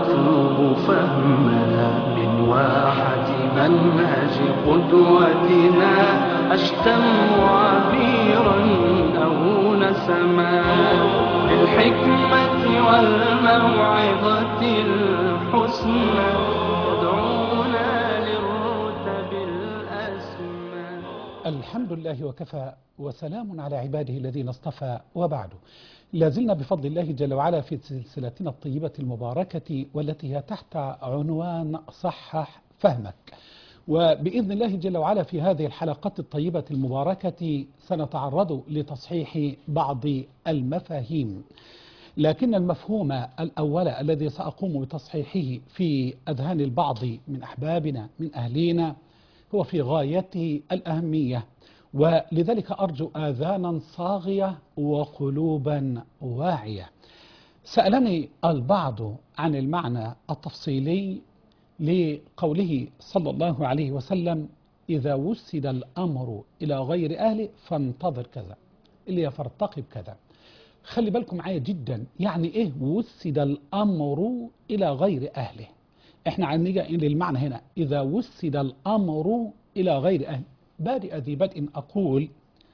أطلب فهمها من واحة منهج قدوتنا، أشتم عبيرا أو نسما بالحكمة والموعظة الحسنى، يدعونا للرتب الأسمى. الحمد لله وكفى، وسلام على عباده الذين اصطفى، وبعد. لازلنا بفضل الله جل وعلا في سلسلتنا الطيبة المباركة، والتي هي تحت عنوان صحح فهمك. وبإذن الله جل وعلا في هذه الحلقات الطيبة المباركة سنتعرض لتصحيح بعض المفاهيم، لكن المفهوم الأول الذي سأقوم بتصحيحه في أذهان البعض من أحبابنا من أهلينا هو في غاية الأهمية، ولذلك أرجو آذانا صاغية وقلوبا واعية. سألني البعض عن المعنى التفصيلي لقوله صلى الله عليه وسلم: إذا وسد الأمر إلى غير أهله فانتظر كذا، اللي فارتقب كذا. خلي بالكم معايا جدا، يعني إيه وسد الأمر إلى غير أهله؟ إحنا هنيجي للمعنى هنا، إذا وسد الأمر إلى غير أهله. بادئ ذي بدء أقول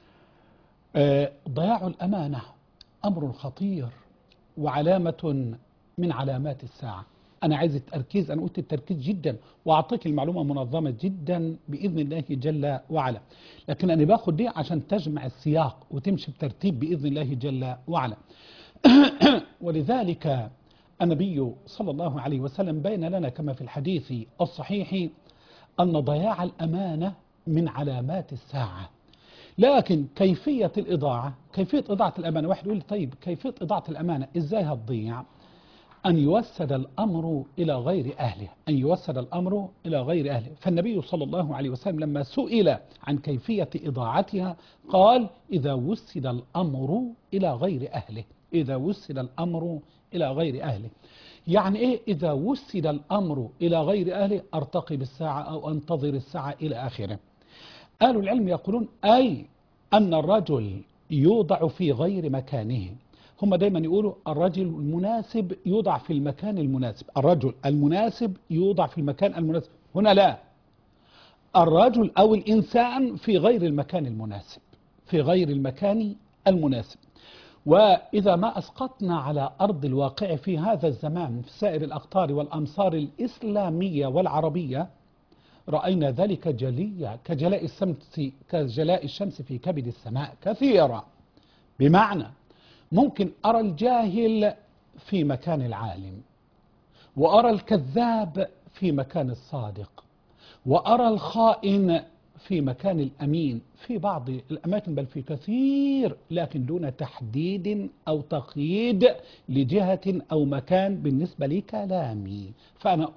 ضياع الأمانة أمر خطير وعلامة من علامات الساعة. أنا عايز التركيز، أنا قلت التركيز جدا وأعطيك المعلومة منظمة جدا بإذن الله جل وعلا، لكن أنا باخد دي عشان تجمع السياق وتمشي بترتيب بإذن الله جل وعلا. ولذلك النبي صلى الله عليه وسلم بين لنا كما في الحديث الصحيح أن ضياع الأمانة من علامات الساعة. لكن كيفية الإضاعة، كيفية إضاعة الأمانة، واحد يقول طيب كيفية إضاعة الأمانة إزاي هتضيع؟ أن يوسد الأمر إلى غير أهله، أن يوسد الأمر إلى غير أهله. فالنبي صلى الله عليه وسلم لما سئل عن كيفية إضاعتها قال: إذا وسد الأمر إلى غير أهله، إذا وسد الأمر إلى غير أهله. يعني إيه إذا وسد الأمر إلى غير أهله؟ أرتقب الساعة أو أنتظر الساعة إلى آخره. أهل العلم يقولون أي أن الرجل يوضع في غير مكانه. هم دايما يقولوا الرجل المناسب يوضع في المكان المناسب، الرجل المناسب يوضع في المكان المناسب. هنا لا، الرجل أو الإنسان في غير المكان المناسب، في غير المكان المناسب. وإذا ما أسقطنا على أرض الواقع في هذا الزمان في سائر الأقطار والأمصار الإسلامية والعربية رأينا ذلك جليا كجلاء الشمس في كبد السماء كثيرا. بمعنى ممكن أرى الجاهل في مكان العالم، وأرى الكذاب في مكان الصادق، وأرى الخائن في مكان الأمين في بعض الأماكن، بل في كثير، لكن دون تحديد أو تقييد لجهة أو مكان بالنسبة لكلامي. فأنا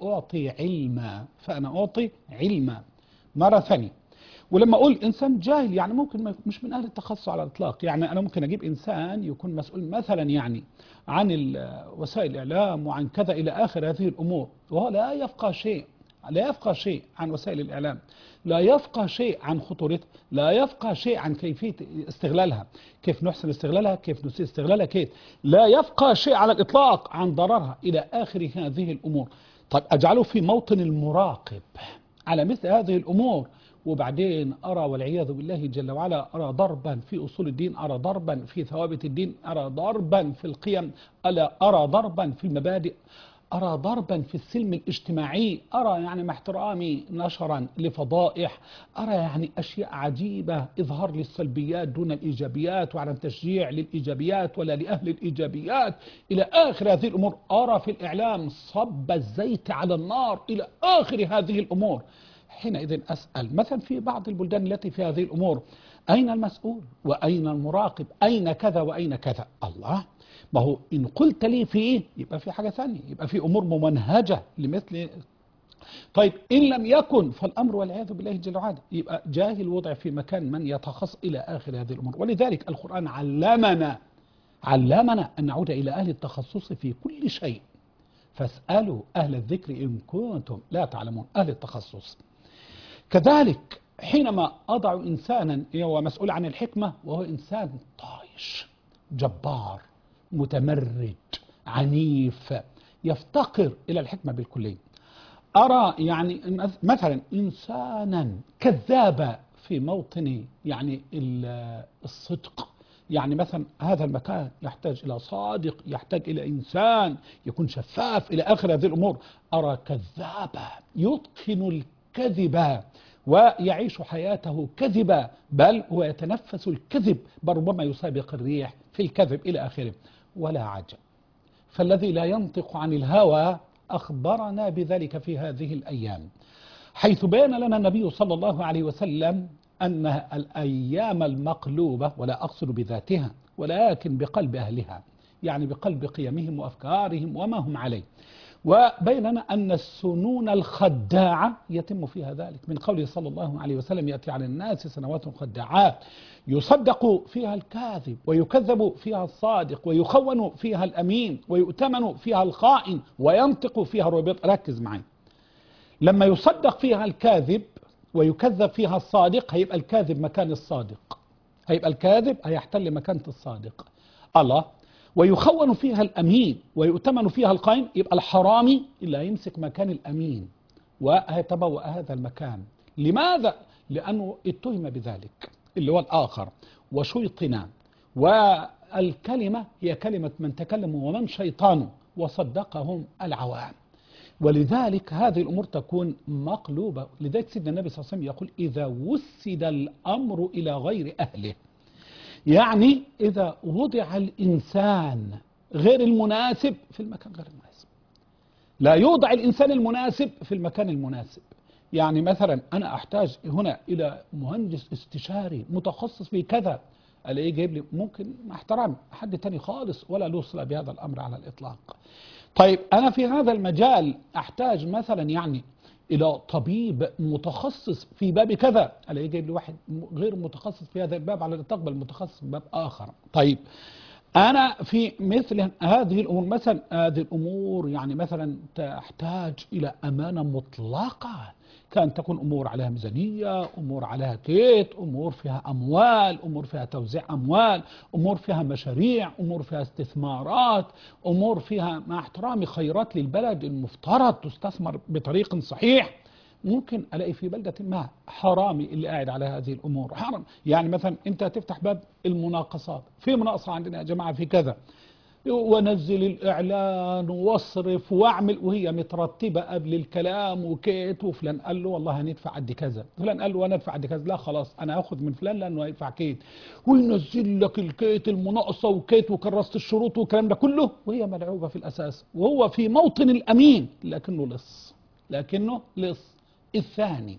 أعطي علما مرة ثانية. ولما أقول إنسان جاهل يعني ممكن مش من أهل التخصص على الإطلاق، يعني أنا ممكن أجيب إنسان يكون مسؤول مثلا يعني عن وسائل الإعلام وعن كذا إلى آخر هذه الأمور، وهو لا يفقه شيء، لا يفقه شيء عن وسائل الإعلام، لا يفقه شيء عن خطورتها، لا يفقه شيء عن كيفية استغلالها، كيف نحسن استغلالها، كيف نسيء استغلالها، كيف لا يفقه شيء على الإطلاق عن ضررها إلى آخر هذه الأمور. طيب أجعله في موطن المراقب على مثل هذه الأمور، وبعدين أرى والعياذ بالله جل وعلا أرى ضربا في أصول الدين، أرى ضربا في ثوابت الدين، أرى ضربا في القيم، أرى ضربا في المبادئ، أرى ضربا في السلم الاجتماعي، أرى يعني مع احترامي نشرا لفضائح، أرى يعني أشياء عجيبة، إظهار للسلبيات دون الإيجابيات، وعدم تشجيع للإيجابيات ولا لأهل الإيجابيات إلى آخر هذه الأمور. أرى في الإعلام صب الزيت على النار إلى آخر هذه الأمور. حينئذ أسأل مثلا في بعض البلدان التي في هذه الأمور أين المسؤول وأين المراقب؟ أين كذا وأين كذا؟ الله، ما هو إن قلت لي في إيه يبقى في حاجة ثانية، يبقى في أمور ممنهجة لمثل. طيب إن لم يكن فالأمر والعياذ بالله جل وعلا يبقى جاهل وضع في مكان من يتخصص إلى آخر هذه الأمور. ولذلك القرآن علمنا أن نعود إلى أهل التخصص في كل شيء، فاسألوا أهل الذكر إن كنتم لا تعلمون، أهل التخصص. كذلك حينما أضع إنسانا هو مسؤول عن الحكمة وهو إنسان طايش جبار متمرد عنيف، يفتقر إلى الحكمة بالكلية. أرى يعني مثلا إنسانا كذابا في موطن يعني الصدق، يعني مثلا هذا المكان يحتاج إلى صادق، يحتاج إلى إنسان يكون شفاف إلى آخر هذه الأمور. أرى كذابا يتقن الكذب ويعيش حياته كذبا، بل هو يتنفس الكذب، بل ربما يسابق الريح في الكذب إلى آخره. ولا عجب، فالذي لا ينطق عن الهوى أخبرنا بذلك في هذه الأيام، حيث بين لنا النبي صلى الله عليه وسلم أن الأيام المقلوبة، ولا أقصد بذاتها ولكن بقلب أهلها، يعني بقلب قيمهم وأفكارهم وما هم عليه. وبيننا أن السنون الخداعة يتم فيها ذلك من قوله صلى الله عليه وسلم: يأتي على الناس سنوات خداعات يصدق فيها الكاذب ويكذب فيها الصادق ويخون فيها الأمين ويؤتمن فيها الخائن وينطق فيها الربيط. ركز معي، لما يصدق فيها الكاذب ويكذب فيها الصادق، هيبقى الكاذب مكان الصادق، هيبقى الكاذب هيحتل مكانة الصادق. الله. ويخون فيها الأمين ويؤتمن فيها الخائن، يبقى الحرامي اللي هيمسك مكان الأمين وهيتبوأ هذا المكان. لماذا؟ لأنه اتهم بذلك اللي هو الآخر وشيطنا، والكلمة هي كلمة من تكلم ومن شيطانه وصدقهم العوام. ولذلك هذه الأمور تكون مقلوبة. لذلك سيدنا النبي صلى الله عليه وسلم يقول: إذا وسد الأمر إلى غير أهله، يعني إذا وضع الإنسان غير المناسب في المكان غير المناسب. لا يوضع الإنسان المناسب في المكان المناسب. يعني مثلا أنا أحتاج هنا إلى مهندس استشاري متخصص في كذا، ألاقيه جايب لي ممكن مع احترام حد تاني خالص ولا له صلة بهذا الأمر على الإطلاق. طيب أنا في هذا المجال أحتاج مثلا يعني إلى طبيب متخصص في باب كذا، ألاقيه جايب لي واحد غير متخصص في هذا الباب على الإطلاق، بل متخصص في باب آخر. طيب أنا في مثل هذه الأمور، مثلا هذه الأمور يعني مثلا تحتاج إلى أمانة مطلقة، كان تكون أمور عليها ميزانية، أمور عليها كيت، أمور فيها أموال، أمور فيها توزيع أموال، أمور فيها مشاريع، أمور فيها استثمارات، أمور فيها مع احترامي خيرات للبلد المفترض تستثمر بطريق صحيح. ممكن ألاقي في بلدة ما حرامي اللي قاعد على هذه الأمور، حرام. يعني مثلا أنت تفتح باب المناقصات، في مناقصة عندنا يا جماعة في كذا، ونزل الإعلان واصرف واعمل، وهي مترتبة قبل الكلام وكيت، وفلان قال له والله هندفع قد كذا، فلان قال له أنا أدفع قد كذا، لا خلاص أنا هاخد من فلان لأنه هيدفع كيت، وينزل لك الكيت المناقصة وكيت وكرست الشروط والكلام ده كله، وهي ملعوبة في الأساس، وهو في موطن الأمين لكنه لص، لكنه لص. الثاني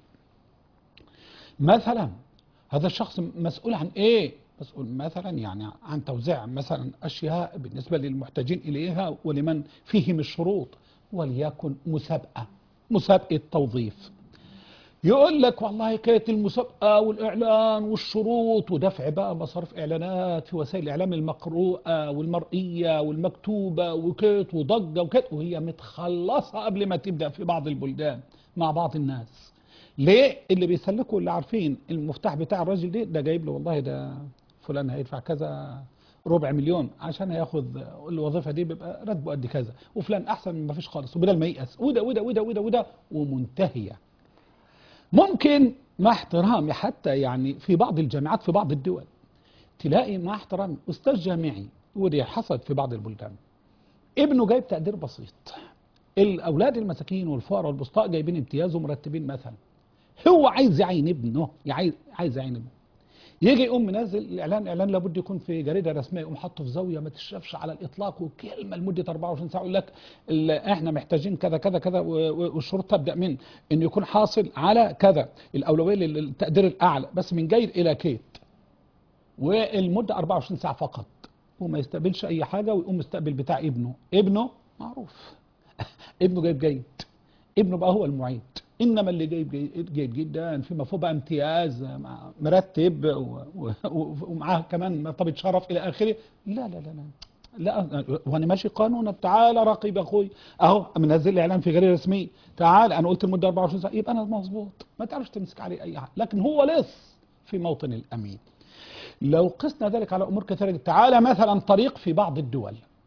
مثلا هذا الشخص مسؤول عن ايه؟ مسؤول مثلا يعني عن توزيع مثلا اشياء بالنسبه للمحتاجين اليها ولمن فيهم الشروط، وليكن مسابقه توظيف. يقول لك والله كانت المسابقه والاعلان والشروط ودفع بقى مصاريف اعلانات في وسائل الاعلام المقروءه والمرئيه والمكتوبه وكيت وضجه وكيت، وهي متخلصه قبل ما تبدا في بعض البلدان مع بعض الناس. ليه؟ اللي بيسلكوا اللي عارفين المفتاح بتاع الراجل ده جايب له والله ده فلان هيدفع كذا 250,000 عشان ياخذ الوظيفه دي، بيبقى راتبه قد كذا، وفلان احسن من ما فيش خالص، وبدل ما ييأس وده وده وده وده وده ومنتهيه. ممكن مع احترامي حتى يعني في بعض الجامعات في بعض الدول تلاقي مع احترامي استاذ جامعي، ودي حصلت في بعض البلدان، ابنه جايب تقدير بسيط، الاولاد المساكين والفقراء والبسطاء جايبين امتياز ومرتبين مثلا، هو عايز يعين ابنه، عايز يعين ابنه، يجي يقوم منزل الاعلان، اعلان لابد يكون في جريده رسميه، يقوم حاطه في زاويه ما تشرفش على الاطلاق، وكلمه لمده 24 ساعه يقول لك احنا محتاجين كذا كذا كذا، والشروط تبدا من انه يكون حاصل على كذا، الاولويه للتقدير الاعلى بس من جيد الى كيت، والمده 24 ساعه فقط، وما يستقبلش اي حاجه، ويقوم يستقبل بتاع ابنه معروف ابنه جايب جيد، ابنه بقى هو المعيد. انما اللي جايب جيد جدا فيما فوق بقى امتياز مرتب ومعاه كمان مرتبه شرف الى اخره، لا لا لا لا لا، وانا ماشي قانونا، تعالى راقب يا اخوي اهو منزل لي اعلان في غير رسمي، تعال انا قلت المده 24 ساعه، يبقى انا مظبوط، ما تعرفش تمسك عليه اي حاجه، لكن هو لص في موطن الامين. لو قسنا ذلك على امور كثيره، تعالى مثلا طريق في بعض الدول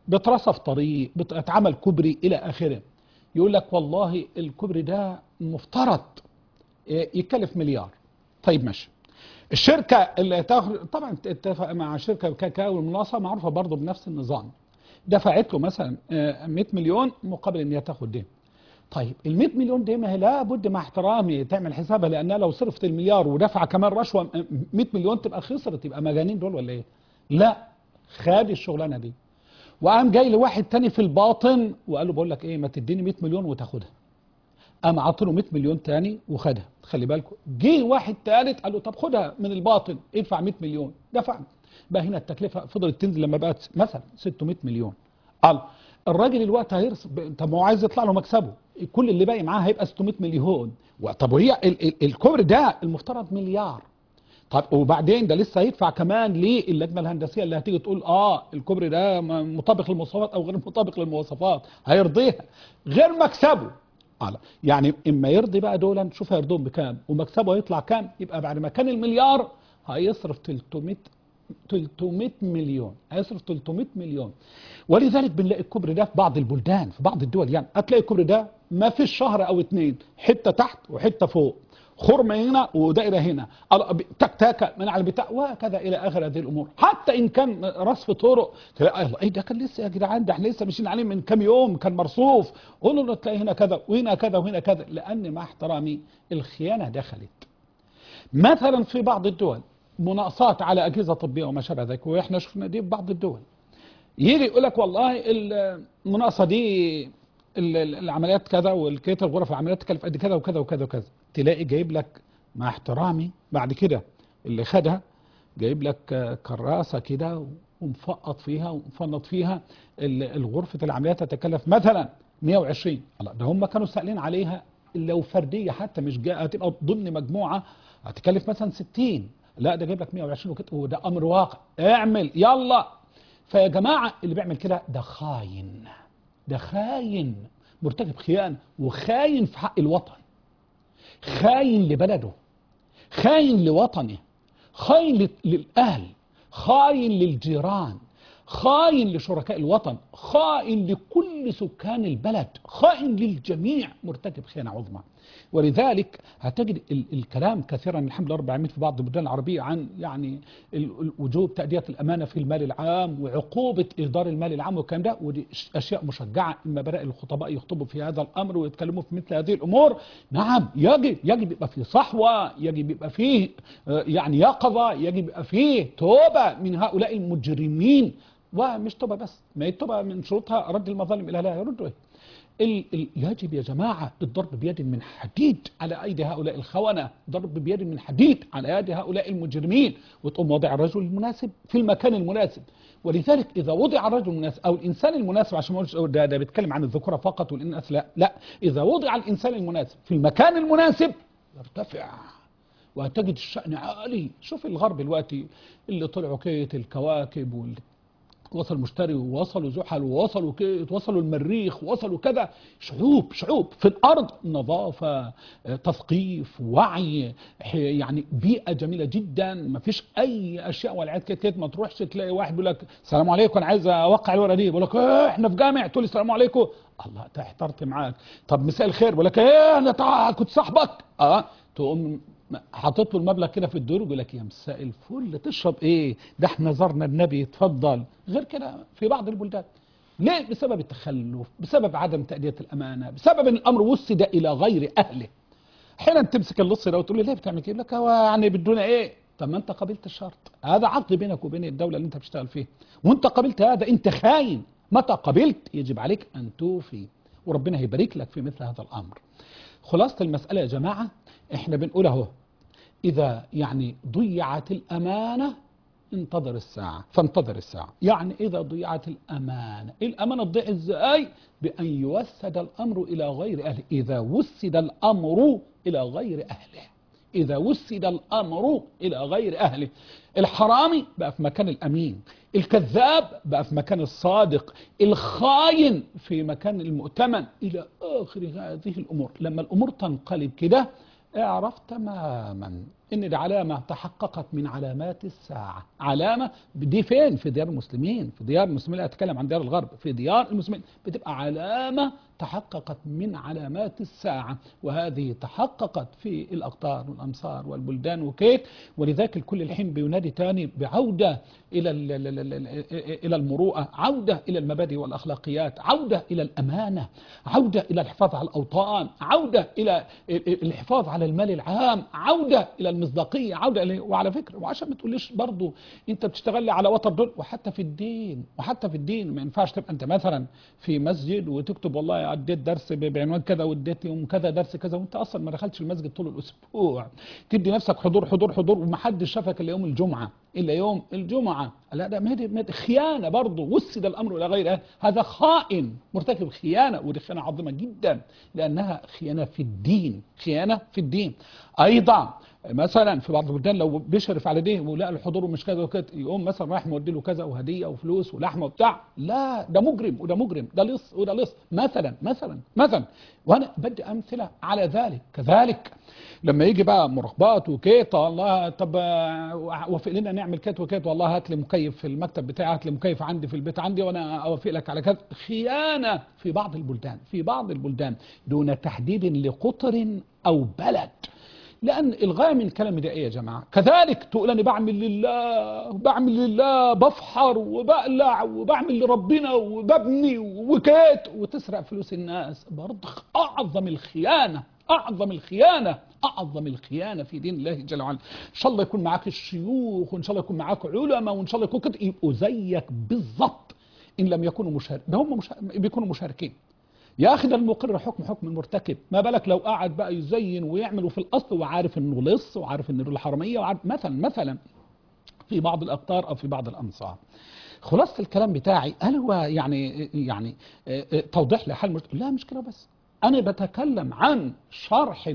بترصف طريق، بتعمل كوبري الى اخره، يقول لك والله الكوبري ده مفترض يكلف مليار. طيب ماشي، الشركه اللي تاخد طبعا تتفق مع شركه كاكاو والمناصه معروفه برضه بنفس النظام، دفعت له مثلا 100 مليون مقابل ان هي تاخد دين. طيب ال 100 مليون دي ما هي لابد مع احترامي تعمل حسابها، لانها لو صرفت المليار ودفع كمان رشوه 100 مليون تبقى خسرت، يبقى مجانين دول ولا ايه؟ لا، خد الشغلانه دي وقام جاي لواحد تاني في الباطن وقال له بقول لك ايه، ما تديني 100 مليون وتاخدها. قام عطله 100 مليون تاني وخدها. خلي بالكم، جه واحد تالت قال له طب خدها من الباطن ادفع 100 مليون، دفع. بقى هنا التكلفه فضلت تنزل لما بقت مثلا 600 مليون. قال الراجل الوقت هيرسم، طب ما هو عايز يطلع له مكسبه، كل اللي باقي معاه هيبقى 600 مليون. طب وهي الكوبري ده المفترض مليار. طب وبعدين ده لسه هيدفع كمان للجنه الهندسيه اللي هتيجي تقول الكوبري ده مطابق للمواصفات او غير مطابق للمواصفات، هيرضيها غير مكسبه. يعني اما يرضي بقى دولا، شوف هيرضوهم بكام ومكسبه هيطلع كام، يبقى بعد ما كان المليار هيصرف 300 مليون، هيصرف 300 مليون. ولذلك بنلاقي الكوبري ده في بعض البلدان، في بعض الدول يعني هتلاقي الكوبري ده ما فيش شهر او اتنين، حته تحت وحته فوق، خرم هنا ودائره هنا، تكتاكه من على البتاع وهكذا الى اخر هذه الامور. حتى ان كان رصف طرق تلاقي الله ايه ده كان لسه يا جدعان، ده احنا لسه ماشيين عليه من كام يوم كان مرصوف، قولوا له تلاقي هنا كذا وهنا كذا وهنا كذا، لان مع احترامي الخيانه دخلت. مثلا في بعض الدول مناقصات على اجهزه طبيه وما شابه ذلك، واحنا شفنا دي في بعض الدول، يجي يقول لك والله المناقصه دي العمليات كذا والكيت الغرف العمليات تكلف قد كذا وكذا وكذا وكذا، تلاقي جايب لك مع احترامي بعد كده اللي خدها جايب لك كراسه كده ومفقط فيها ومفنط فيها الغرفه العمليات تتكلف مثلا 120. الله، ده هم كانوا سائلين عليها لو فرديه حتى مش جاء هتبقى ضمن مجموعه هتكلف مثلا 60، لا ده جايب لك 120 وكده، وده امر واقع اعمل يلا. فيا جماعه اللي بيعمل كده ده خاين، ده خاين مرتكب خيانه وخاين في حق الوطن، خاين لبلده، خاين لوطنه، خاين للأهل، خاين للجيران، خاين لشركاء الوطن، خاين لكل سكان البلد، خاين للجميع، مرتكب خيانة عظمى. ولذلك هتجد الكلام كثيرا الحمد لله رب العالمين في بعض البلدان العربية عن يعني وجوب تأدية الأمانة في المال العام وعقوبة إهدار المال العام والكلام ده، ودي أشياء مشجعة. إما بدأ الخطباء يخطبوا في هذا الأمر ويتكلموا في مثل هذه الأمور، نعم يجب يبقى فيه صحوة، يجب يبقى فيه يعني يقظة، يجب يبقى فيه توبة من هؤلاء المجرمين. ومش توبة بس، ما هي التوبة من شروطها رد المظالم إلى أهلها، يردوا يجب يا جماعة الضرب بيد من حديد على أيدي هؤلاء الخونة، ضرب بيد من حديد على أيدي هؤلاء المجرمين، وتقوم وضع الرجل المناسب في المكان المناسب. ولذلك إذا وضع الرجل المناسب أو الإنسان المناسب، عشان ما اقولش ده بيتكلم عن الذكورة فقط والإناث لا، إذا وضع الإنسان المناسب في المكان المناسب يرتفع وتجد الشأن عالي. شوف الغرب دلوقتي اللي طلعوا كيت الكواكب وصلوا مشتري ووصلوا زحل ووصلوا كيت ووصلوا المريخ ووصلوا كذا، شعوب في الأرض، نظافة، تثقيف، وعي، يعني بيئة جميلة جدا، ما فيش أي أشياء والعياذ كيت ما تروحش تلاقي واحد بيقول لك السلام عليكم أنا عايز أوقع الورقة دي، بيقول لك إحنا في جامع، تقول لي السلام عليكم، الله احترت معاك، طب مساء الخير، بيقول لك أنا كنت صاحبك، تقوم حاطط له المبلغ كده في الدور ويقول لك يا مساء الفل تشرب ايه؟ ده احنا زرنا النبي اتفضل. غير كده في بعض البلدان. ليه؟ بسبب التخلف، بسبب عدم تأدية الأمانة، بسبب ان الأمر وسد إلى غير أهله. احيانا تمسك اللص ده وتقول له ليه بتعمل كده؟ يقول لك هو يعني بدون ايه؟ طب ما انت قبلت الشرط، هذا عقد بينك وبين الدولة اللي انت بتشتغل فيها، وانت قبلت هذا، انت خاين، متى قبلت يجب عليك ان توفي، وربنا هيبارك لك في مثل هذا الأمر. خلاصة المسألة يا جماعة احنا بنقول اهو، إذا يعني ضيعت الأمانة انتظر الساعة، فانتظر الساعة. يعني إذا ضيعت الأمانة، الأمانة تضيع إزاي؟ بأن يوسد الأمر إلى غير أهله. إذا وسد الأمر إلى غير أهله، إذا وسد الأمر إلى غير أهله، الحرامي بقى في مكان الأمين، الكذاب بقى في مكان الصادق، الخاين في مكان المؤتمن، إلى آخر هذه الأمور. لما الأمور تنقلب كده اعرف تماما إن دي علامة تحققت من علامات الساعة. علامة دي فين؟ في ديار المسلمين، في ديار المسلمين. لا أتكلم عن ديار الغرب، في ديار المسلمين بتبقى علامة تحققت من علامات الساعة، وهذه تحققت في الأقطار والأمصار والبلدان وكيك. ولذلك الكل الحين بينادي تاني بعودة إلى المروءة، عودة إلى المبادئ والأخلاقيات، عودة إلى الأمانة، عودة إلى الحفاظ على الأوطان، عودة إلى الحفاظ على المال العام، عودة إلى المصداقية، عودة إلى. وعلى فكرة، وعشان ما تقوليش برضو أنت بتشتغل لي على وتر دول، وحتى في الدين، وحتى في الدين ما ينفعش تبقى أنت مثلا في مسجد وتكتب والله اديت درس بعنوان كذا واديت يوم كذا درس كذا، وانت اصلا ما دخلتش المسجد طول الاسبوع، تدي نفسك حضور حضور حضور، ومحدش شافك الا يوم الجمعه، الا يوم الجمعه. لا ده ما دي خيانه برضه، وسد الامر الى غيره، هذا خائن مرتكب خيانه، ودي خيانه عظيمه جدا، لانها خيانه في الدين، خيانه في الدين. ايضا مثلا في بعض البلدان لو بيشرف على ديه ولقى الحضور مش كذا وكذا، يقوم مثلا رايح مودي له كذا وهديه وفلوس ولحمه وبتاع، لا ده مجرم وده مجرم، ده لص وده لص، مثلا. وانا بدي امثله على ذلك. كذلك لما يجي بقى مراقبات وكيت، الله طب وافق لنا نعمل كيت وكيت، والله هات لي مكيف في المكتب بتاعي، هات لي مكيف عندي في البيت عندي وانا اوافق لك على كذا. خيانه في بعض البلدان، في بعض البلدان دون تحديد لقطر او بلد. لأن الغاية من الكلام ده إيه يا جماعة؟ كذلك تقول أنا بعمل لله بفحر وبقلع وبعمل لربنا وببني وكيت، وتسرق فلوس الناس. برضه أعظم الخيانة، أعظم الخيانة في دين الله جل وعلا. إن شاء الله يكون معاك الشيوخ، وإن شاء الله يكون معاك علماء، وإن شاء الله يكون كده، يبقوا زيك بالظبط. إن لم يكونوا مشاركين، ده هم بيكونوا مشاركين. يا أخي ده المقر حكم المرتكب، ما بالك لو قاعد بقى يزين ويعمل، وفي الأصل وعارف إنه لص، وعارف إنه الحرامية، وعارف مثلا في بعض الأقطار أو في بعض الأمصار. خلاصة الكلام بتاعي هل هو يعني توضيح لحال لا مش كده بس، أنا بتكلم عن شرح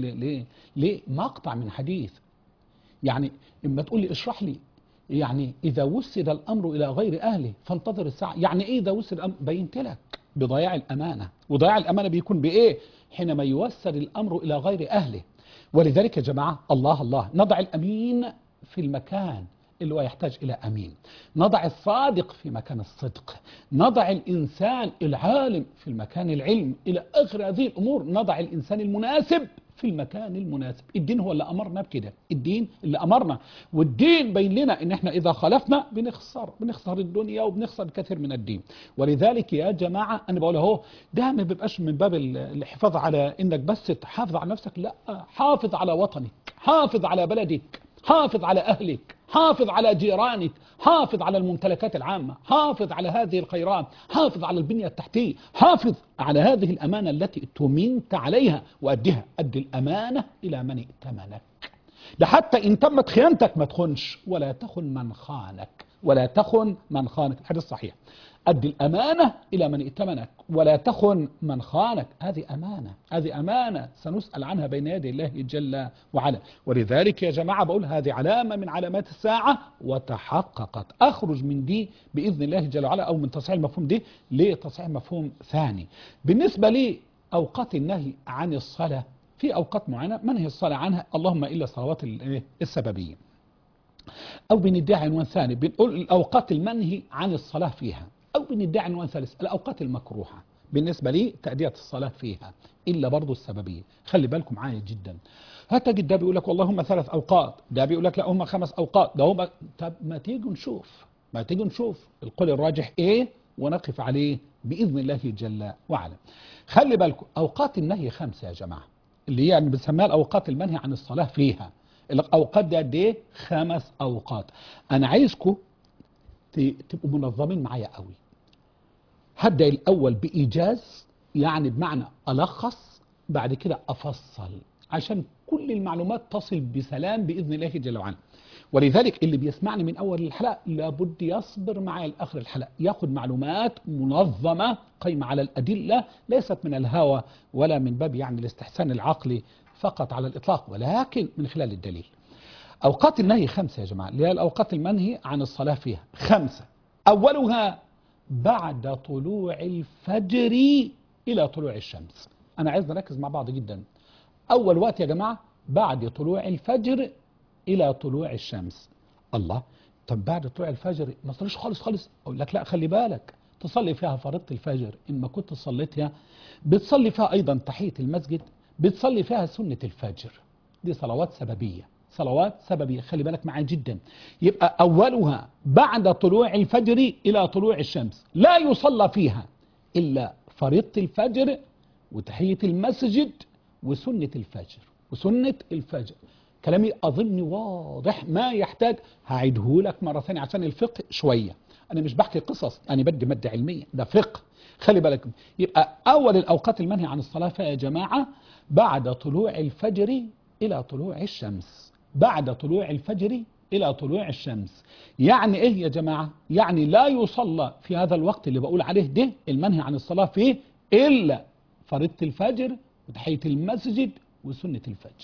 لمقطع من حديث. يعني إما تقول لي اشرح لي، يعني إذا وسد الأمر إلى غير أهله فانتظر الساعة، يعني إيه إذا وسد الأمر؟ بينت لك بضياع الأمانة، وضياع الأمانة بيكون بإيه؟ حينما يوسد الأمر إلى غير أهله. ولذلك يا جماعة الله نضع الأمين في المكان اللي هو يحتاج إلى أمين، نضع الصادق في مكان الصدق، نضع الإنسان العالم في المكان العلم، إلى آخر هذه الأمور. نضع الإنسان المناسب في المكان المناسب. الدين هو اللي أمرنا بكده، الدين اللي أمرنا، والدين بين لنا إن إحنا إذا خالفنا بنخسر الدنيا وبنخسر كثير من الدين. ولذلك يا جماعة أنا بقول أهو، ده ما بيبقاش من باب الحفاظ على إنك بس تحافظ على نفسك، لا، حافظ على وطنك، حافظ على بلدك، حافظ على أهلك، حافظ على جيرانك، حافظ على الممتلكات العامة، حافظ على هذه الخيرات، حافظ على البنية التحتية، حافظ على هذه الأمانة التي اؤتمنت عليها، وأديها، أدي الأمانة إلى من ائتمنك. ده حتى إن تمت خيانتك ما تخنش، ولا تخن من خانك، ولا تخن من خانك، الحديث صحيح. أدي الأمانة إلى من ائتمنك ولا تخن من خانك. هذه أمانة سنسأل عنها بين يدي الله جل وعلا. ولذلك يا جماعة بقول هذه علامة من علامات الساعة وتحققت. أخرج من دي بإذن الله جل وعلا، أو من تصحيح المفهوم دي لتصحيح مفهوم ثاني. بالنسبة لي أوقات النهي عن الصلاة، في أوقات معينة منهي الصلاة عنها، اللهم إلا صلوات السببية. أو بندعي عنوان ثاني بنقول الأوقات المنهي عن الصلاة فيها، أو بندعي عنوان ثالث الأوقات المكروهة بالنسبة لي تأدية الصلاة فيها، إلا برضو السببية. خلي بالكم معايا جدا. هتجد ده بيقول لك والله هم 3 أوقات، ده بيقول لك لا هم 5 أوقات، ده هم. طب ما تيجوا نشوف القول الراجح إيه ونقف عليه بإذن الله جل وعلا. خلي بالكم أوقات النهي 5 يا جماعة، اللي هي يعني بنسميها الأوقات المنهي عن الصلاة فيها. الأوقات دي قد إيه؟ 5 أوقات. أنا عايزكم تبقوا منظمين معايا قوي. هبدأ الأول بإيجاز، يعني بمعنى ألخص، بعد كده أفصل عشان كل المعلومات تصل بسلام بإذن الله جل وعلا. ولذلك اللي بيسمعني من أول الحلقة لابد يصبر معي لآخر الحلقة، ياخد معلومات منظمة قيمة على الأدلة، ليست من الهوى ولا من باب يعني الاستحسان العقلي فقط على الإطلاق، ولكن من خلال الدليل. أوقات النهي 5 يا جماعة، اللي هي الأوقات المنهي عن الصلاة فيها 5. أولها بعد طلوع الفجر إلى طلوع الشمس. أنا عايز نركز مع بعض جدا. أول وقت يا جماعة بعد طلوع الفجر إلى طلوع الشمس. الله، طب بعد طلوع الفجر ما تصليش خالص خالص؟ أقول لك لا، خلي بالك، تصلي فيها فريضة الفجر إن ما كنت صليتها، بتصلي فيها أيضا تحية المسجد، بتصلي فيها سنة الفجر. دي صلوات سببية، صلوات سببية، خلي بالك معايا جدا. يبقى أولها بعد طلوع الفجر إلى طلوع الشمس، لا يصلى فيها إلا فريضة الفجر وتحية المسجد وسنة الفجر وسنة الفجر. كلامي أظن واضح ما يحتاج، هعيده لك مرة ثانية عشان الفقه شوية. أنا مش بحكي قصص، أنا بدي مادة علمية، ده فقه، خلي بالك. يبقى أول الأوقات المنهي عن الصلاة فيها يا جماعة بعد طلوع الفجر إلى طلوع الشمس. بعد طلوع الفجر إلى طلوع الشمس يعني إيه يا جماعة؟ يعني لا يصلى في هذا الوقت اللي بقول عليه ده المنهي عن الصلاة فيه إلا فريضة الفجر وتحية المسجد وسنة الفجر.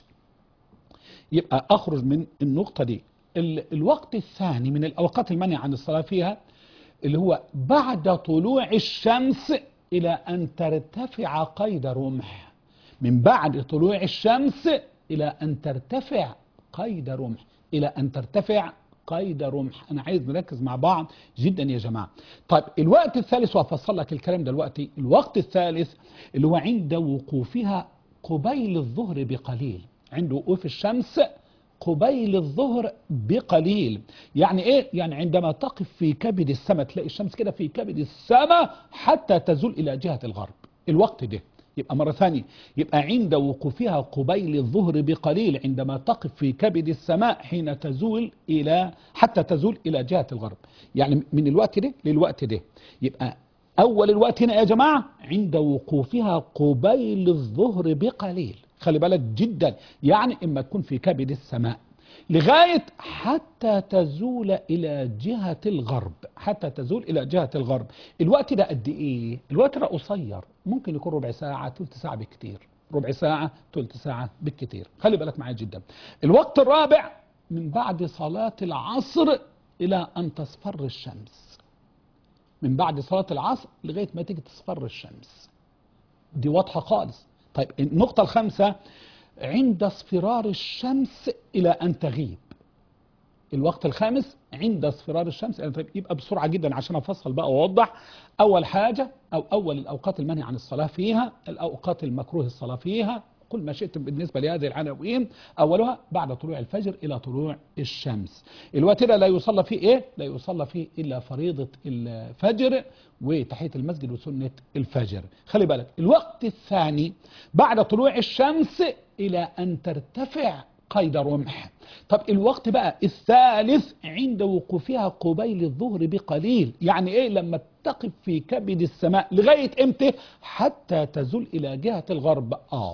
يبقى أخرج من النقطة دي. الوقت الثاني من الأوقات المنهي عن الصلاة فيها اللي هو بعد طلوع الشمس إلى أن ترتفع قيد رمح. من بعد طلوع الشمس إلى أن ترتفع قيد رمح، إلى أن ترتفع قيد رمح. أنا عايز نركز مع بعض جدا يا جماعة. طيب الوقت الثالث، وأفصل لك الكلام دلوقتي. الوقت الثالث اللي هو عند وقوفها قبيل الظهر بقليل، عند وقوف الشمس قبيل الظهر بقليل. يعني ايه؟ يعني عندما تقف في كبد السماء، تلاقي الشمس كده في كبد السماء حتى تزول الى جهة الغرب. الوقت ده يبقى مرة ثانية، يبقى عند وقوفها قبيل الظهر بقليل، عندما تقف في كبد السماء حين تزول الى حتى تزول الى جهة الغرب. يعني من الوقت ده للوقت ده. يبقى اول الوقت هنا يا جماعة عند وقوفها قبيل الظهر بقليل، خلي بالك جدا. يعني اما تكون في كبد السماء لغاية حتى تزول إلى جهة الغرب، حتى تزول إلى جهة الغرب. الوقت ده قد إيه؟ الوقت ده قصير، ممكن يكون ربع ساعة، ثلث ساعة بالكتير، ربع ساعة ثلث ساعة بالكتير، خلي بالك معايا جدا. الوقت الرابع من بعد صلاة العصر إلى أن تصفر الشمس. من بعد صلاة العصر لغاية ما تيجي تصفر الشمس، دي واضحة خالص. طيب النقطة الخامسة عند اصفرار الشمس إلى أن تغيب. الوقت الخامس عند اصفرار الشمس إلى أن تغيب. يبقى بسرعة جدا عشان أفصل بقى وأوضح. أول حاجة أو أول الأوقات المنهي عن الصلاة فيها، الأوقات المكروه الصلاة فيها، قل ما شئت بالنسبة لهذه العناوين. أولها بعد طلوع الفجر إلى طلوع الشمس. الوقت ده لا يصلى فيه إيه؟ لا يصلى فيه إلا فريضة الفجر وتحية المسجد وسنة الفجر. خلي بالك. الوقت الثاني بعد طلوع الشمس إلى أن ترتفع قيد رمح. طب الوقت بقى الثالث عند وقوفها قبيل الظهر بقليل. يعني ايه؟ لما تقف في كبد السماء لغاية امتى؟ حتى تزول الى جهة الغرب.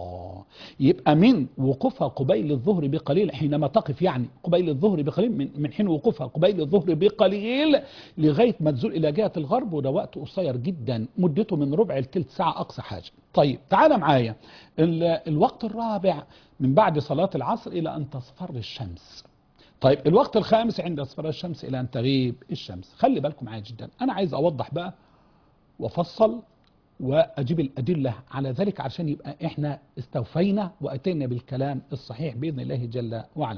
يبقى من وقوفها قبيل الظهر بقليل، حينما تقف يعني قبيل الظهر بقليل، من حين وقوفها قبيل الظهر بقليل لغاية ما تزول الى جهة الغرب. وده وقت قصير جدا، مدته من ربع لثلث ساعة اقصى حاجة. طيب تعال معايا. الوقت الرابع من بعد صلاة العصر إلى أن تصفر الشمس. طيب الوقت الخامس عند اصفرار الشمس إلى أن تغيب الشمس. خلي بالكم معايا جدا، أنا عايز أوضح بقى وأفصل وأجيب الأدلة على ذلك عشان يبقى إحنا استوفينا وأتينا بالكلام الصحيح بإذن الله جل وعلا.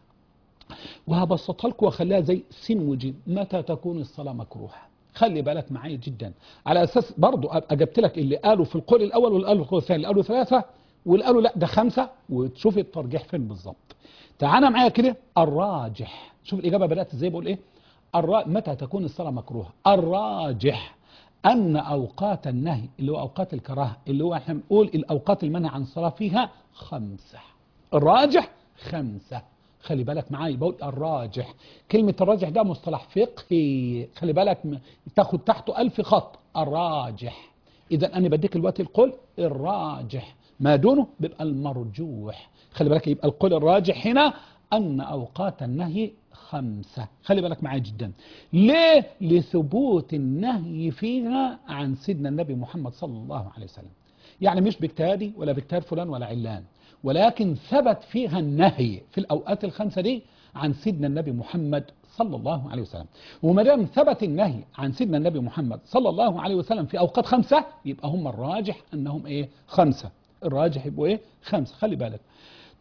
وهبسطها لكم وأخليها زي سين وجيم. متى تكون الصلاة مكروهة؟ خلي بالك معايا جدا، على أساس برضو أجبت لك اللي قالوا في القول الأول واللي قالوا في القول الثاني، اللي قالوا 3 واللي قالوا لا ده 5، وتشوف الترجيح فين بالظبط. تعالى معايا كده. الراجح، شوف الإجابة بدأت إزاي، بقول إيه؟ متى تكون الصلاة مكروهة؟ الراجح أن أوقات النهي اللي هو أوقات الكراهة، اللي هو احنا بنقول الأوقات المنع عن الصلاة فيها 5. الراجح 5. خلي بالك معايا، بقول الراجح. كلمة الراجح ده مصطلح فقهي، خلي بالك تاخد تحته 1000 خط. الراجح، إذا أنا بديك الوقت القول الراجح، ما دونه بيبقى المرجوح. خلي بالك، يبقى القول الراجح هنا أن أوقات النهي 5. خلي بالك معايا جدا. ليه؟ لثبوت النهي فيها عن سيدنا النبي محمد صلى الله عليه وسلم. يعني مش باجتهادي ولا باجتهاد فلان ولا علان، ولكن ثبت فيها النهي في الأوقات ال5 دي عن سيدنا النبي محمد صلى الله عليه وسلم. وما دام ثبت النهي عن سيدنا النبي محمد صلى الله عليه وسلم في أوقات 5، يبقى هم الراجح أنهم إيه؟ 5. الراجح يبقوا إيه؟ 5. خلي بالك.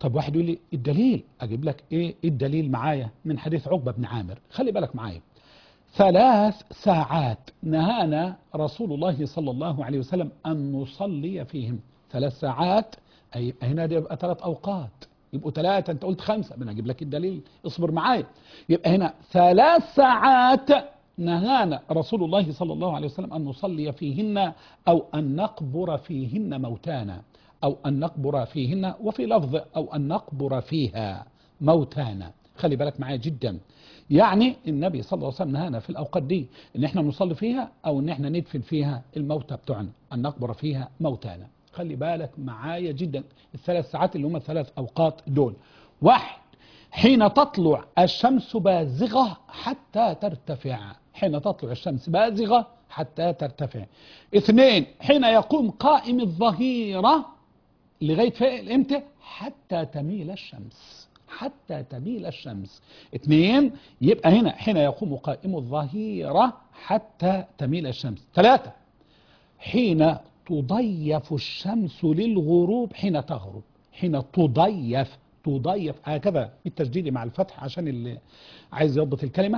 طب واحد يقول لي الدليل، اجيب لك ايه الدليل معايا من حديث عقبة بن عامر. خلي بالك معايا، 3 ساعات نهانا رسول الله صلى الله عليه وسلم أن نصلي فيهم. 3 ساعات، أي هنا دي يبقى 3 أوقات، يبقوا 3، أنت قلت 5، أنا أجيب لك الدليل، اصبر معايا. يبقى هنا 3 ساعات نهانا رسول الله صلى الله عليه وسلم أن نصلي فيهن أو أن نقبر فيهن موتانا، أو أن نقبر فيهن، وفي لفظ أو أن نقبر فيها موتانا. خلي بالك معايا جدا، يعني النبي صلى الله عليه وسلم نهانا في الأوقات دي ان احنا نصلي فيها او ان احنا ندفن فيها الموتى بتوعنا، ان نقبر فيها موتانا. خلي بالك معايا جدا، ال3 ساعات اللي هم ال3 أوقات دول: 1، حين تطلع الشمس بازغة حتى ترتفع، حين تطلع الشمس بازغة حتى ترتفع. 2، حين يقوم قائم الظهيرة لغاية فين امتى؟ حتى تميل الشمس، حتى تميل الشمس. 2، يبقى هنا حين يقوم قائم الظهيرة حتى تميل الشمس. 3، حين تضيف الشمس للغروب حين تغرب، حين تضيف هكذا بالتشديد مع الفتح عشان اللي عايز يضبط الكلمة.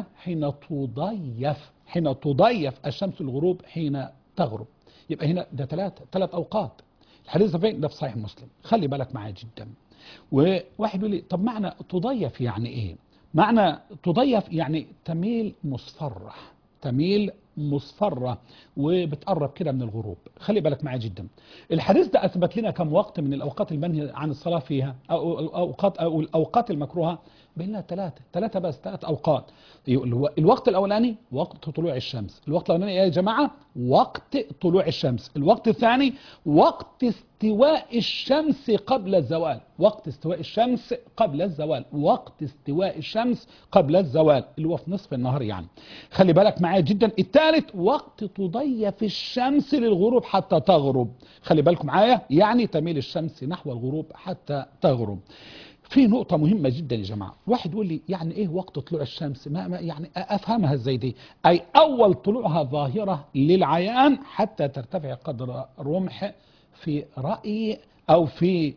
حين تضيف الشمس للغروب حين تغرب. يبقى هنا ده 3 أوقات. الحديث ده فين؟ ده في صحيح مسلم. خلي بالك معايا جدا. وواحد يقول لي طب معنى تضيف يعني ايه؟ معنى تضيف يعني تميل مصفرة، تميل مصفرة وبتقرب كده من الغروب. خلي بالك معايا جدا. الحديث ده اثبت لنا كم وقت من الاوقات المنهي عن الصلاة فيها، او الاوقات المكروهة. بيننا 3 بس، 3 أوقات. الوقت الأولاني وقت طلوع الشمس، الوقت الأولاني يا جماعة وقت طلوع الشمس. الوقت الثاني وقت استواء الشمس قبل الزوال، وقت استواء الشمس قبل الزوال، وقت استواء الشمس قبل الزوال اللي هو في نصف النهار يعني. خلي بالك معايا جدا. الثالث وقت تضيف الشمس للغروب حتى تغرب. خلي بالكم معايا، يعني تميل الشمس نحو الغروب حتى تغرب. في نقطة مهمة جدا يا جماعة، واحد يقول لي يعني ايه وقت طلوع الشمس؟ ما يعني افهمها ازاي دي؟ اي اول طلوعها ظاهرة للعيان حتى ترتفع قدر رمح في رأي، او في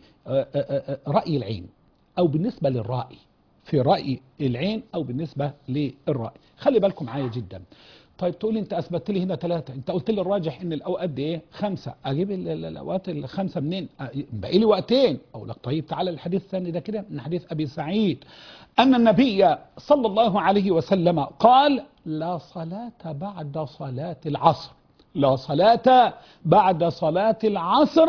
رأي العين، او بالنسبة للرأي، في رأي العين او بالنسبة للرأي. خلي بالكم معايا جدا. طيب تقول لي انت اثبتت لي هنا 3، انت قلت لي الراجح ان الاوقات دي ايه 5، اجيب الاوقات ال5 منين؟ باقي لي وقتين. اقول لك طيب تعالى للحديث الثاني ده كده من حديث ابي سعيد ان النبي صلى الله عليه وسلم قال: لا صلاة بعد صلاة العصر، لا صلاة بعد صلاة العصر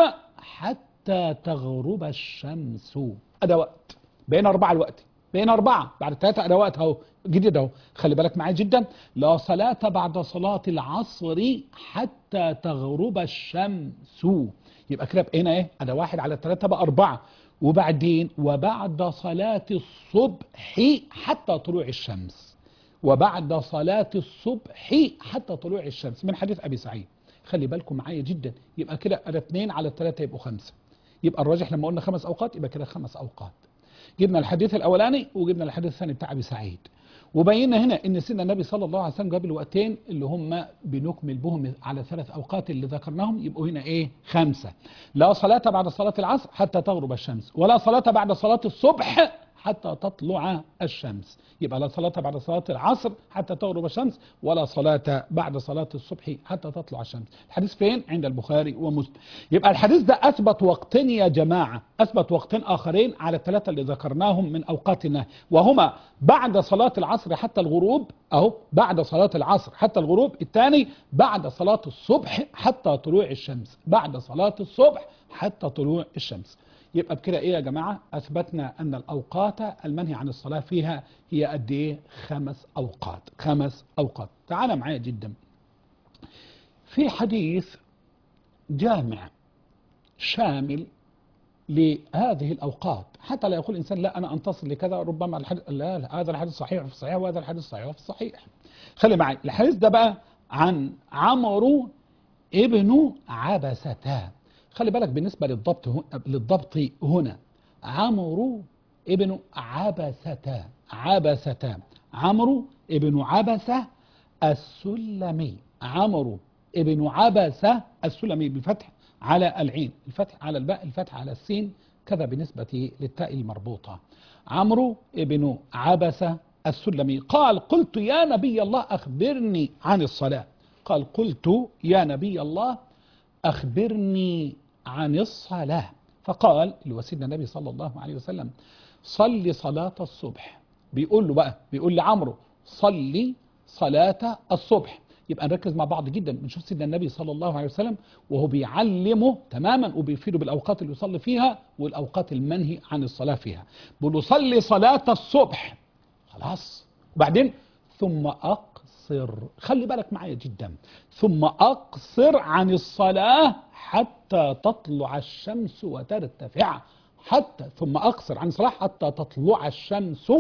حتى تغرب الشمس. هذا وقت، بين 4 الوقت، بين 4 بعد 3 أدوات اهو جديد اهو. خلي بالك معايا جدا. لا صلاة بعد صلاة العصر حتى تغرب الشمس. يبقى كده بقينا ايه؟ أدا 1 على 3 بقى 4. وبعدين وبعد صلاة الصبح حتى طلوع الشمس، وبعد صلاة الصبح حتى طلوع الشمس من حديث أبي سعيد. خلي بالكم معايا جدا. يبقى كده أدا 2 على 3 يبقوا 5. يبقى الراجح لما قلنا 5 أوقات يبقى كده 5 أوقات. جبنا الحديث الأولاني وجبنا الحديث الثاني بتاع أبي سعيد، وبينا هنا ان سيدنا النبي صلى الله عليه وسلم جاب الوقتين اللي هم بنكمل بهم على 3 أوقات اللي ذكرناهم. يبقوا هنا ايه 5. لا صلاة بعد صلاة العصر حتى تغرب الشمس، ولا صلاة بعد صلاة الصبح حتى تطلع الشمس. يبقى لا صلاة بعد صلاة العصر حتى تغرب الشمس، ولا صلاة بعد صلاة الصبح حتى تطلع الشمس. الحديث فين؟ عند البخاري ومسلم. يبقى الحديث ده أثبت وقتين يا جماعة، أثبت وقتين آخرين على ال3 اللي ذكرناهم من أوقات النهي، وهما بعد صلاة العصر حتى الغروب أهو، بعد صلاة العصر حتى الغروب. الثاني بعد صلاة الصبح حتى طلوع الشمس، بعد صلاة الصبح حتى طلوع الشمس. يبقى بكده ايه يا جماعة؟ اثبتنا ان الاوقات المنهي عن الصلاة فيها هي قد ايه؟ 5 أوقات، 5 أوقات. تعال معايا جدا في حديث جامع شامل لهذه الأوقات، حتى لا يقول الإنسان لا أنا أنتصر لكذا، ربما الحديث لا هذا الحديث صحيح في الصحيح وهذا الحديث صحيح في الصحيح. خلي معي الحديث ده بقى عن عمرو ابن عبسة. خلي بالك بالنسبة للضبط هنا عمرو ابن عبسة، عمرو ابن عبسة السلمي، عمرو ابن عبسة السلمي بالفتح على العين، الفتح على الباء، الفتح على السين، كذا بالنسبة للتاء المربوطة. عمرو بن عبسة السلمي قال قلت يا نبي الله أخبرني عن الصلاة. قال قلت يا نبي الله أخبرني عن الصلاة. فقال لوسيدنا النبي صلى الله عليه وسلم صلي صلاة الصبح. بيقول له بقى، بيقول لعمرو صلي صلاة الصبح. يبقى نركز مع بعض جدا، بنشوف سيدنا النبي صلى الله عليه وسلم وهو بيعلمه تماما وبيفيده بالأوقات اللي يصلي فيها والأوقات المنهي عن الصلاة فيها. بيقول له صلي صلاة الصبح، خلاص، وبعدين ثم أقصر، خلي بالك معايا جدا، ثم أقصر عن الصلاة حتى تطلع الشمس وترتفع. ثم أقصر عن الصلاة حتى تطلع الشمس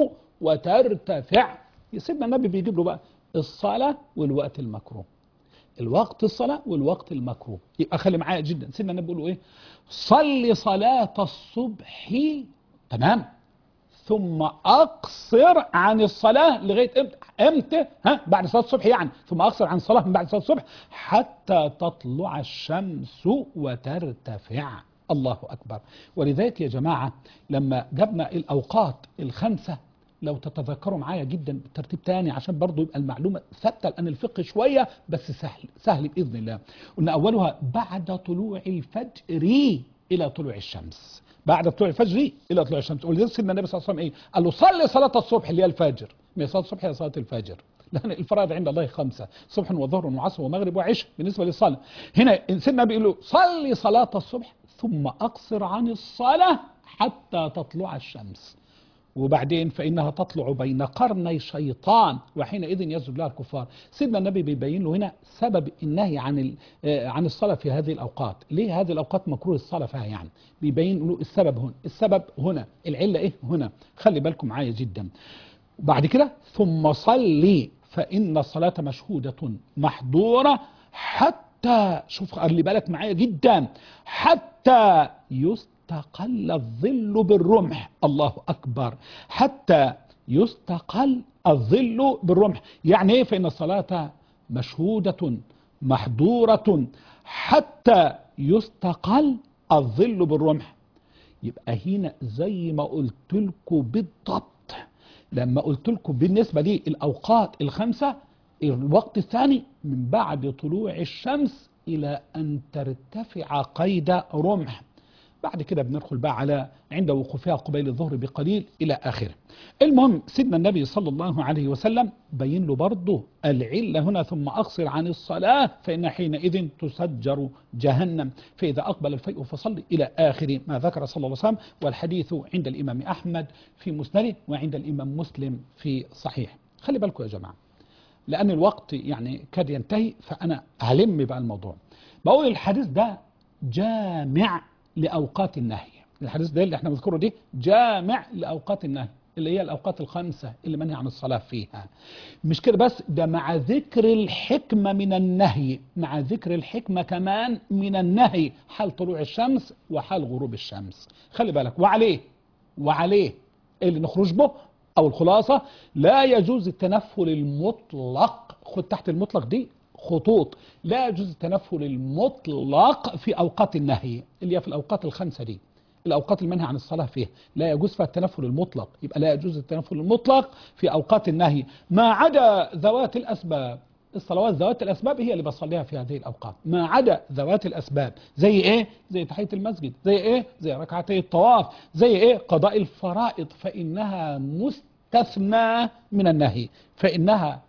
وترتفع. سيدنا النبي بيجيب له بقى الصلاة والوقت المكروه، الوقت الصلاة والوقت المكروه. يبقى خلي معايا جدا، سيدنا النبي بيقول له ايه؟ صلي صلاة الصبح، تمام، ثم أقصر عن الصلاة لغاية امتى؟ بعد صلاة الصبح يعني، ثم أقصر عن الصلاة من بعد صلاة الصبح حتى تطلع الشمس وترتفع. الله أكبر. ولذلك يا جماعة لما جبنا الأوقات الخمسة، لو تتذكروا معايا جدا بالترتيب تاني عشان برضو يبقى المعلومة ثابتة، لأن الفقه شوية بس سهل بإذن الله. قلنا أولها بعد طلوع الفجر إلى طلوع الشمس، بعد طلوع الفجر إلى طلوع الشمس. ولذلك سيدنا النبي صلى الله عليه وسلم إيه؟ قال له صلي صلاة الصبح اللي هي الفجر، ما هي صلاة الصبح هي صلاة الفجر، لأن الفرائض عند الله 5، صبح وظهر وعصر ومغرب وعشاء بالنسبة للصلاة. هنا سيدنا النبي يقول له صلي صلاة الصبح ثم أقصر عن الصلاة حتى تطلع الشمس، وبعدين فإنها تطلع بين قرني شيطان وحينئذ يسجد لها الكفار. سيدنا النبي بيبين له هنا سبب النهي عن الصلاة في هذه الأوقات. ليه هذه الأوقات مكروه الصلاة فيها يعني؟ بيبين له السبب هنا العلة إيه هنا، خلي بالكم معايا جدا. بعد كده ثم صلي فإن الصلاة مشهودة محظورة حتى، شوف خلي بالك معايا جدا، حتى يستقل الظل بالرمح. الله أكبر، حتى يستقل الظل بالرمح. يعني ايه فإن الصلاة مشهودة محظورة حتى يستقل الظل بالرمح؟ يبقى هنا زي ما قلت لكم بالضبط، لما قلت لكم بالنسبة لي الأوقات الخمسة، الوقت الثاني من بعد طلوع الشمس إلى أن ترتفع قيد رمح. بعد كده بندخل بقى على عند وقوفها قبيل الظهر بقليل إلى آخره. المهم سيدنا النبي صلى الله عليه وسلم بين له برضه العلة هنا، ثم أقصر عن الصلاة فإن حينئذ تسجر جهنم، فإذا أقبل الفيء فصل إلى آخر ما ذكر صلى الله عليه وسلم. والحديث عند الإمام أحمد في مسنده وعند الإمام مسلم في صحيح. خلي بالكم يا جماعة، لأن الوقت يعني كاد ينتهي، فأنا هلم بقى الموضوع. بقول الحديث ده جامع لأوقات النهي، الحديث ده اللي احنا بنذكره دي جامع لأوقات النهي اللي هي الأوقات الخمسة اللي منهي عن الصلاة فيها. مش كده بس، ده مع ذكر الحكمة من النهي، مع ذكر الحكمة كمان من النهي، حال طلوع الشمس وحال غروب الشمس. خلي بالك. وعليه اللي نخرج به أو الخلاصة، لا يجوز التنفل المطلق. خد تحت المطلق دي خطوط، لا يجوز التنفل المطلق في أوقات النهي اللي هي في الأوقات الخمسة دي، الأوقات المنهي عن الصلاة فيها لا يجوز فيها التنفل المطلق. يبقى لا يجوز التنفل المطلق في أوقات النهي ما عدا ذوات الأسباب. الصلوات ذوات الأسباب هي اللي بصليها في هذه الأوقات، ما عدا ذوات الأسباب. زي إيه؟ زي تحية المسجد، زي إيه؟ زي ركعتي الطواف، زي إيه؟ قضاء الفرائض، فإنها مستثنى من النهي، فإنها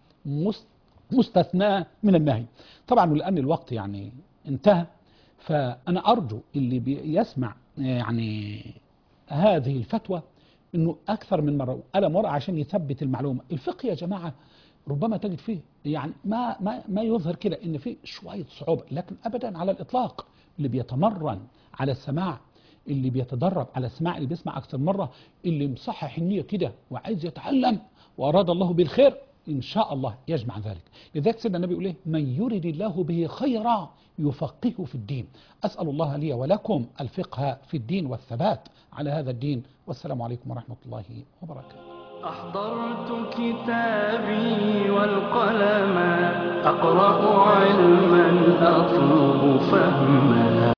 مستثنى من النهي. طبعا لأن الوقت يعني انتهى، فأنا أرجو اللي بيسمع يعني هذه الفتوى انه اكثر من مره قلم ورقه عشان يثبت المعلومه. الفقه يا جماعه ربما تجد فيه يعني ما يظهر كده ان فيه شويه صعوبه، لكن ابدا على الاطلاق. اللي بيتمرن على السماع، اللي بيتدرب على السماع، اللي بيسمع اكثر مره، اللي مصحح النيه كده وعايز يتعلم واراد الله بالخير، ان شاء الله يجمع ذلك. لذلك سيدنا النبي يقول ايه؟ من يرد الله به خيرا يفقهه في الدين. أسأل الله لي ولكم الفقه في الدين والثبات على هذا الدين، والسلام عليكم ورحمة الله وبركاته. أحضرت كتابي والقلم أقرأ علما أطلب فهما.